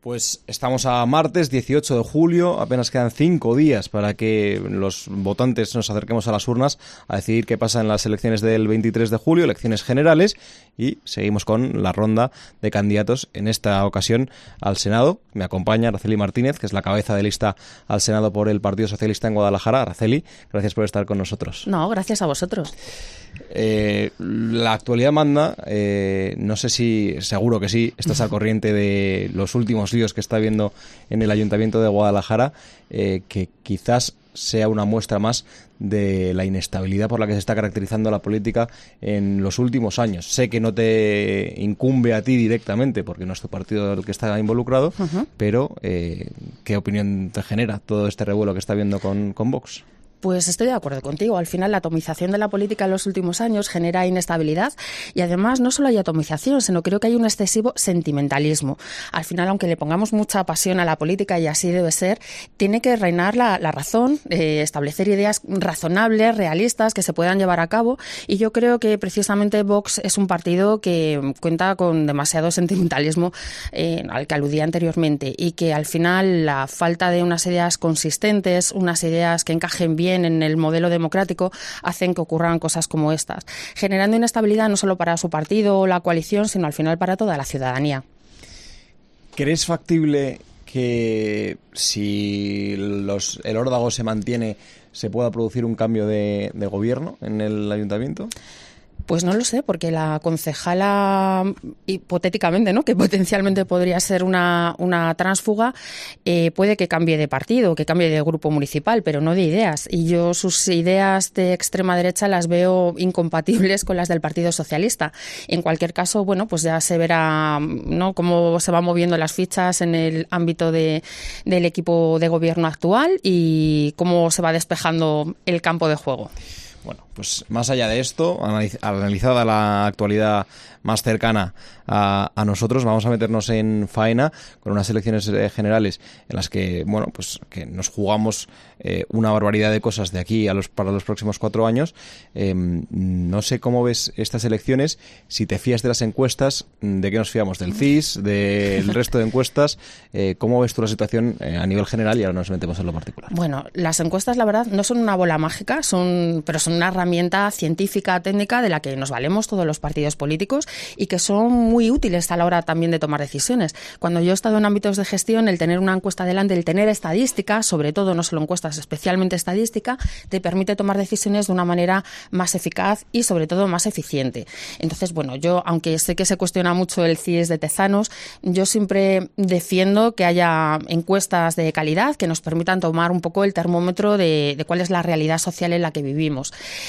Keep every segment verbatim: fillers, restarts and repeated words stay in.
Pues estamos a martes dieciocho de julio, apenas quedan cinco días para que los votantes nos acerquemos a las urnas a decidir qué pasa en las elecciones del veintitrés de julio, elecciones generales, y seguimos con la ronda de candidatos, en esta ocasión al Senado. Me acompaña Araceli Martínez, que es la cabeza de lista al Senado por el Partido Socialista en Guadalajara. Araceli, gracias por estar con nosotros. No, gracias a vosotros. Eh, la actualidad manda, eh, no sé si, seguro que sí, estás al corriente de los últimos líos que está habiendo en el Ayuntamiento de Guadalajara, eh, que quizás sea una muestra más de la inestabilidad por la que se está caracterizando la política en los últimos años. Sé que no te incumbe a ti directamente, porque no es tu partido el que está involucrado, uh-huh. pero eh, ¿qué opinión te genera todo este revuelo que está habiendo con, con Vox? Pues estoy de acuerdo contigo. Al final, la atomización de la política en los últimos años genera inestabilidad y, además, no solo hay atomización, sino creo que hay un excesivo sentimentalismo. Al final, aunque le pongamos mucha pasión a la política, y así debe ser, tiene que reinar la, la razón, eh, establecer ideas razonables, realistas, que se puedan llevar a cabo. Y yo creo que, precisamente, Vox es un partido que cuenta con demasiado sentimentalismo, eh, al que aludía anteriormente, y que, al final, la falta de unas ideas consistentes, unas ideas que encajen bien en el modelo democrático, hacen que ocurran cosas como estas, generando inestabilidad no solo para su partido o la coalición, sino al final para toda la ciudadanía. ¿Crees factible que si los, el órdago se mantiene, se pueda producir un cambio de, de gobierno en el ayuntamiento? Pues no lo sé, porque la concejala, hipotéticamente, ¿no?, que potencialmente podría ser una, una tránsfuga, eh, puede que cambie de partido, que cambie de grupo municipal, pero no de ideas. Y yo sus ideas de extrema derecha las veo incompatibles con las del Partido Socialista. En cualquier caso, bueno, pues ya se verá, ¿no?, cómo se van moviendo las fichas en el ámbito de, del equipo de gobierno actual y cómo se va despejando el campo de juego. Bueno, pues más allá de esto, analizada la actualidad más cercana a, a nosotros, vamos a meternos en faena con unas elecciones generales en las que, bueno, pues que nos jugamos eh, una barbaridad de cosas de aquí a los para los próximos cuatro años. Eh, no sé cómo ves estas elecciones, si te fías de las encuestas, ¿de qué nos fiamos? ¿Del C I S? ¿Del resto de encuestas? Eh, ¿Cómo ves tú la situación eh, a nivel general? Y ahora nos metemos en lo particular. Bueno, las encuestas, la verdad, no son una bola mágica, son, pero son una herramienta científica, técnica, de la que nos valemos todos los partidos políticos y que son muy útiles a la hora también de tomar decisiones. Cuando yo he estado en ámbitos de gestión, el tener una encuesta delante, el tener estadística, sobre todo, no solo encuestas, especialmente estadística, te permite tomar decisiones de una manera más eficaz y, sobre todo, más eficiente. Entonces, bueno, yo, aunque sé que se cuestiona mucho el C I E S de Tezanos, yo siempre defiendo que haya encuestas de calidad que nos permitan tomar un poco el termómetro de, de cuál es la realidad social en la que vivimos.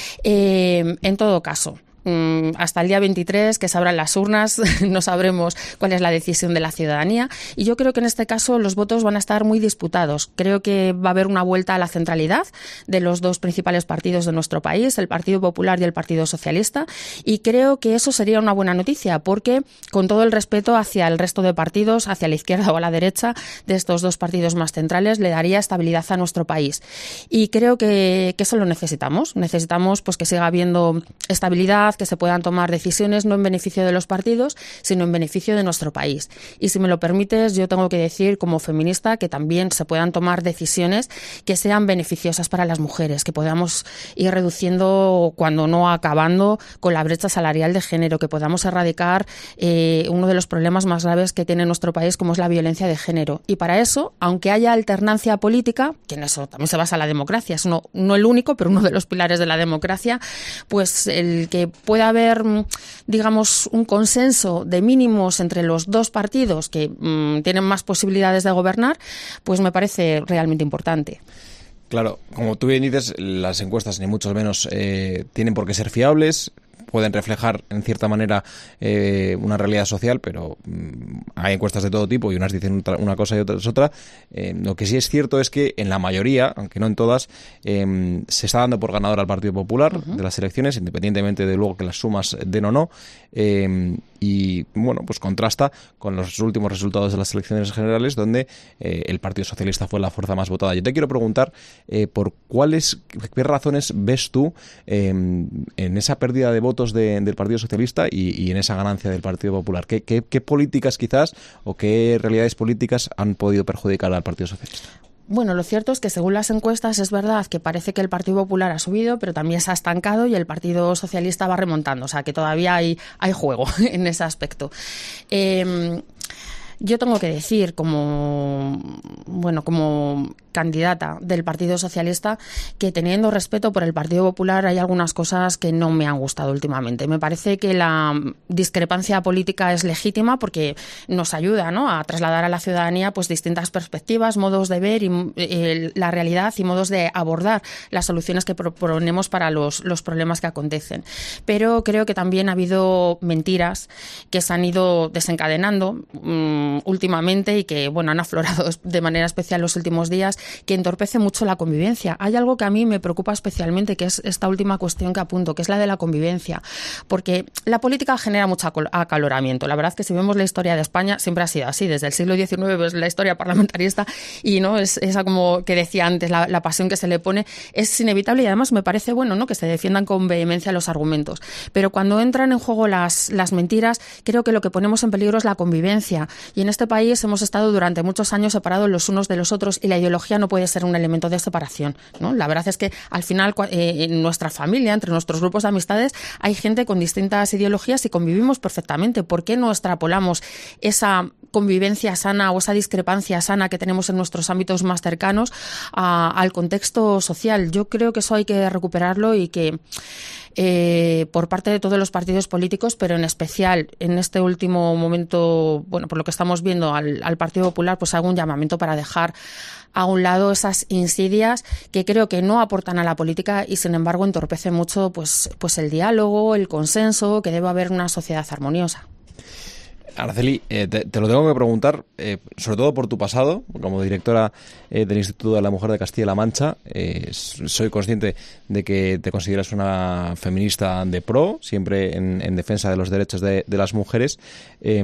Eh, en todo caso, hasta el día veintitrés, que se abran las urnas, no sabremos cuál es la decisión de la ciudadanía, y yo creo que en este caso los votos van a estar muy disputados. Creo que va a haber una vuelta a la centralidad de los dos principales partidos de nuestro país, el Partido Popular y el Partido Socialista, y creo que eso sería una buena noticia, porque, con todo el respeto hacia el resto de partidos, hacia la izquierda o a la derecha de estos dos partidos más centrales, le daría estabilidad a nuestro país. Y creo que, que eso lo necesitamos. Necesitamos, pues, que siga habiendo estabilidad, que se puedan tomar decisiones no en beneficio de los partidos, sino en beneficio de nuestro país. Y, si me lo permites, yo tengo que decir, como feminista, que también se puedan tomar decisiones que sean beneficiosas para las mujeres, que podamos ir reduciendo, cuando no acabando, con la brecha salarial de género, que podamos erradicar eh, uno de los problemas más graves que tiene nuestro país, como es la violencia de género. Y para eso, aunque haya alternancia política, que en eso también se basa la democracia, es uno, no el único, pero uno de los pilares de la democracia, pues el que puede haber, digamos, un consenso de mínimos entre los dos partidos que mmm, tienen más posibilidades de gobernar, pues me parece realmente importante. Claro, como tú bien dices, las encuestas ni mucho menos eh, tienen por qué ser fiables. Pueden reflejar, en cierta manera, eh, una realidad social, pero mmm, hay encuestas de todo tipo y unas dicen otra, una cosa y otras otra. Eh, lo que sí es cierto es que en la mayoría, aunque no en todas, eh, se está dando por ganador al Partido Popular uh-huh. de las elecciones, independientemente de luego que las sumas den o no. Eh, y, bueno, pues contrasta con los últimos resultados de las elecciones generales, donde eh, el Partido Socialista fue la fuerza más votada. Yo te quiero preguntar eh, por cuáles, qué razones ves tú eh, en esa pérdida de votos de, del Partido Socialista y, y en esa ganancia del Partido Popular. ¿Qué, qué, qué políticas quizás o qué realidades políticas han podido perjudicar al Partido Socialista? Bueno, lo cierto es que según las encuestas es verdad que parece que el Partido Popular ha subido, pero también se ha estancado y el Partido Socialista va remontando. O sea, que todavía hay, hay juego en ese aspecto. Eh, yo tengo que decir, como bueno, como candidata del Partido Socialista, que teniendo respeto por el Partido Popular hay algunas cosas que no me han gustado últimamente. Me parece que la discrepancia política es legítima porque nos ayuda, ¿no?, a trasladar a la ciudadanía pues distintas perspectivas, modos de ver y, eh, la realidad y modos de abordar las soluciones que proponemos para los, los problemas que acontecen. Pero creo que también ha habido mentiras que se han ido desencadenando um, últimamente y que bueno han aflorado de manera especial los últimos días, que entorpece mucho la convivencia. Hay algo que a mí me preocupa especialmente, que es esta última cuestión que apunto, que es la de la convivencia, porque la política genera mucho acaloramiento. La verdad es que si vemos la historia de España siempre ha sido así, desde el siglo diecinueve pues, la historia parlamentarista y no es esa, como que decía antes, la, la pasión que se le pone es inevitable y además me parece bueno, ¿no?, que se defiendan con vehemencia los argumentos. Pero cuando entran en juego las, las mentiras, creo que lo que ponemos en peligro es la convivencia. Y en este país hemos estado durante muchos años separados los unos de los otros y la ideología no puede ser un elemento de separación, ¿no? La verdad es que al final eh, en nuestra familia, entre nuestros grupos de amistades, hay gente con distintas ideologías y convivimos perfectamente. ¿Por qué no extrapolamos esa convivencia sana o esa discrepancia sana que tenemos en nuestros ámbitos más cercanos a, al contexto social? Yo creo que eso hay que recuperarlo y que Eh, por parte de todos los partidos políticos, pero en especial en este último momento, bueno, por lo que estamos viendo al, al Partido Popular, pues hago un llamamiento para dejar a un lado esas insidias que creo que no aportan a la política y sin embargo entorpecen mucho pues, pues el diálogo, el consenso, que debe haber una sociedad armoniosa. Araceli, eh, te, te lo tengo que preguntar, eh, sobre todo por tu pasado, como directora eh, del Instituto de la Mujer de Castilla-La Mancha. Eh, soy consciente de que te consideras una feminista de pro, siempre en, en defensa de los derechos de, de las mujeres. Eh,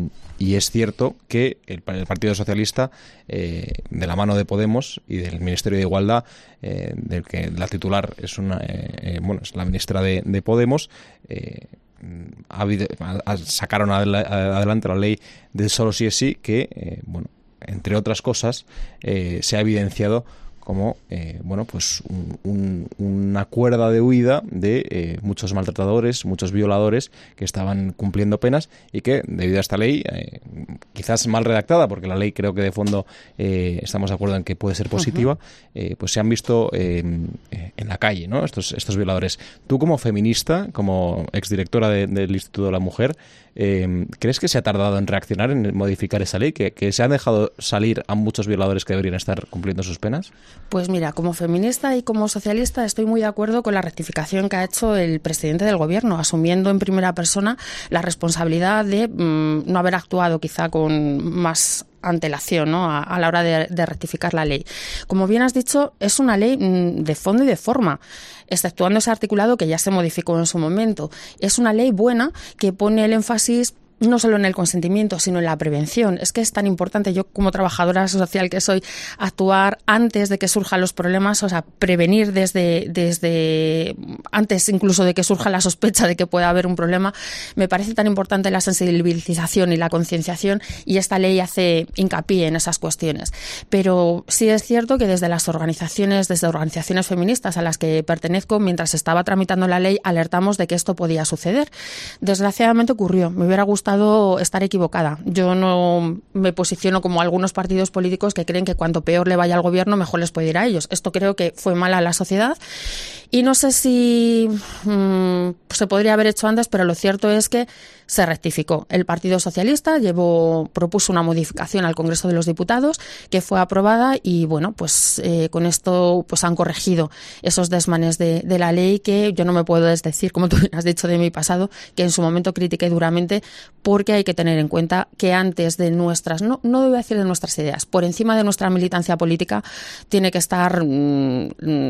y es cierto que el, el Partido Socialista, eh, de la mano de Podemos y del Ministerio de Igualdad, eh, del que la titular es una, eh, eh, bueno, es la ministra de, de Podemos, eh, Ha habido, a, sacaron adelante la ley del solo sí es sí, que, eh, bueno, entre otras cosas, eh, se ha evidenciado como eh, bueno, pues un, un, una cuerda de huida de eh, muchos maltratadores, muchos violadores que estaban cumpliendo penas y que, debido a esta ley, eh, quizás mal redactada, porque la ley creo que de fondo eh, estamos de acuerdo en que puede ser positiva, uh-huh. eh, pues se han visto eh, en la calle, ¿no?, estos, estos violadores. Tú, como feminista, como exdirectora de, del Instituto de la Mujer, eh, ¿crees que se ha tardado en reaccionar, en modificar esa ley? ¿Que, que se han dejado salir a muchos violadores que deberían estar cumpliendo sus penas? Pues mira, como feminista y como socialista estoy muy de acuerdo con la rectificación que ha hecho el presidente del Gobierno, asumiendo en primera persona la responsabilidad de mmm, no haber actuado quizá con más antelación, ¿no?, a, a la hora de, de rectificar la ley. Como bien has dicho, es una ley mmm, de fondo y de forma, exceptuando ese articulado que ya se modificó en su momento. Es una ley buena que pone el énfasis no solo en el consentimiento, sino en la prevención. Es que es tan importante, yo como trabajadora social que soy, actuar antes de que surjan los problemas, o sea, prevenir desde, desde antes incluso de que surja la sospecha de que pueda haber un problema. Me parece tan importante la sensibilización y la concienciación y esta ley hace hincapié en esas cuestiones. Pero sí es cierto que desde las organizaciones, desde organizaciones feministas a las que pertenezco, mientras estaba tramitando la ley, alertamos de que esto podía suceder. Desgraciadamente ocurrió. Me hubiera gustado estar equivocada. Yo no me posiciono como algunos partidos políticos que creen que cuanto peor le vaya al gobierno, mejor les puede ir a ellos. Esto creo que fue mal a la sociedad y no sé si mmm, se podría haber hecho antes, pero lo cierto es que se rectificó. El Partido Socialista llevó, propuso una modificación al Congreso de los Diputados que fue aprobada y bueno, pues eh, con esto pues han corregido esos desmanes de, de la ley que yo no me puedo desdecir, como tú has dicho, de mi pasado, que en su momento critiqué duramente, porque hay que tener en cuenta que antes de nuestras, no, no debo decir de nuestras ideas, por encima de nuestra militancia política tiene que estar mmm,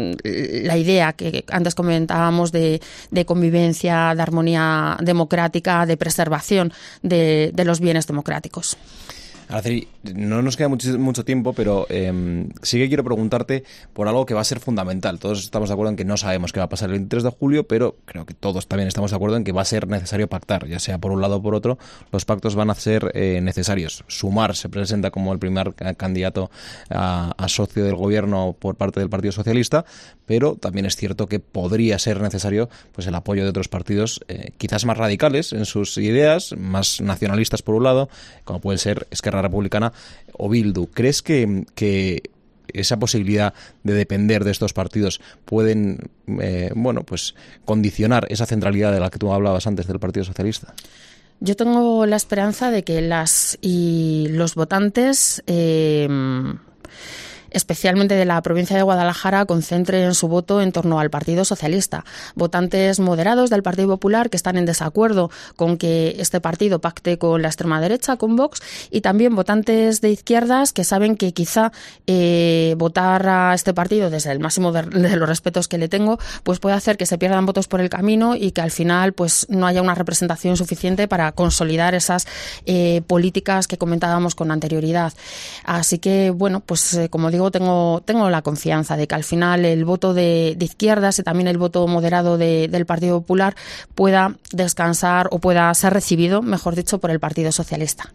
la idea que antes comentábamos de, de convivencia, de armonía democrática, de preservación de, de los bienes democráticos. Araceli, no nos queda mucho, mucho tiempo, pero eh, sí que quiero preguntarte por algo que va a ser fundamental. Todos estamos de acuerdo en que no sabemos qué va a pasar el veintitrés de julio, pero creo que todos también estamos de acuerdo en que va a ser necesario pactar, ya sea por un lado o por otro. Los pactos van a ser eh, necesarios. Sumar se presenta como el primer candidato a, a socio del gobierno por parte del Partido Socialista, pero también es cierto que podría ser necesario pues el apoyo de otros partidos, eh, quizás más radicales en sus ideas, más nacionalistas por un lado, como puede ser Esquerra Republicana o Bildu. ¿Crees que, que esa posibilidad de depender de estos partidos pueden eh, bueno, pues condicionar esa centralidad de la que tú hablabas antes del Partido Socialista? Yo tengo la esperanza de que las y los votantes, eh, especialmente de la provincia de Guadalajara, concentren su voto en torno al Partido Socialista. Votantes moderados del Partido Popular que están en desacuerdo con que este partido pacte con la extrema derecha, con Vox, y también votantes de izquierdas que saben que quizá eh, votar a este partido, desde el máximo de, de los respetos que le tengo, pues puede hacer que se pierdan votos por el camino y que al final pues no haya una representación suficiente para consolidar esas eh, políticas que comentábamos con anterioridad. Así que, bueno, pues eh, como digo, Tengo, tengo la confianza de que al final el voto de, de izquierdas y también el voto moderado de, del Partido Popular pueda descansar o pueda ser recibido, mejor dicho, por el Partido Socialista.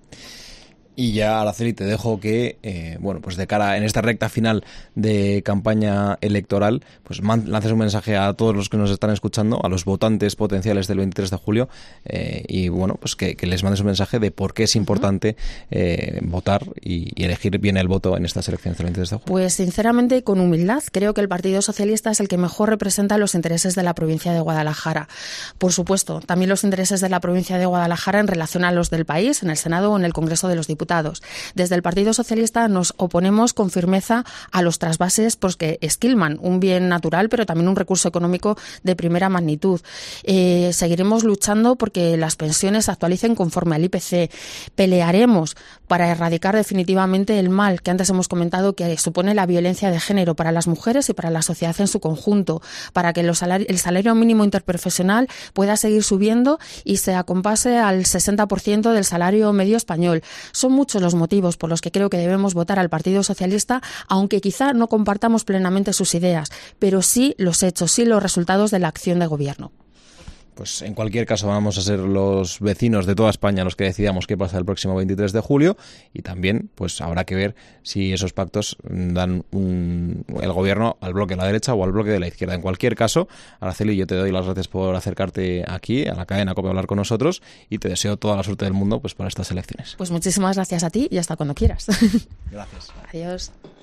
Y ya, Araceli, te dejo que, eh, bueno, pues de cara en esta recta final de campaña electoral, pues man, lances un mensaje a todos los que nos están escuchando, a los votantes potenciales del veintitrés de julio, eh, y bueno, pues que, que les mandes un mensaje de por qué es importante eh, votar y, y elegir bien el voto en estas elecciones del veintitrés de julio. Pues sinceramente, con humildad, creo que el Partido Socialista es el que mejor representa los intereses de la provincia de Guadalajara. Por supuesto, también los intereses de la provincia de Guadalajara en relación a los del país, en el Senado o en el Congreso de los Diputados. Desde el Partido Socialista nos oponemos con firmeza a los trasvases porque esquilman un bien natural, pero también un recurso económico de primera magnitud. Eh, seguiremos luchando porque las pensiones se actualicen conforme al I P C. Pelearemos para erradicar definitivamente el mal que antes hemos comentado que supone la violencia de género para las mujeres y para la sociedad en su conjunto, para que los salari- el salario mínimo interprofesional pueda seguir subiendo y se acompase al sesenta por ciento del salario medio español. Son muchos los motivos por los que creo que debemos votar al Partido Socialista, aunque quizá no compartamos plenamente sus ideas, pero sí los hechos, sí los resultados de la acción de gobierno. Pues en cualquier caso vamos a ser los vecinos de toda España los que decidamos qué pasa el próximo veintitrés de julio, y también pues habrá que ver si esos pactos dan un, el gobierno al bloque de la derecha o al bloque de la izquierda. En cualquier caso, Araceli, yo te doy las gracias por acercarte aquí a la cadena COPE a hablar con nosotros y te deseo toda la suerte del mundo pues para estas elecciones. Pues muchísimas gracias a ti y hasta cuando quieras. Gracias. Adiós.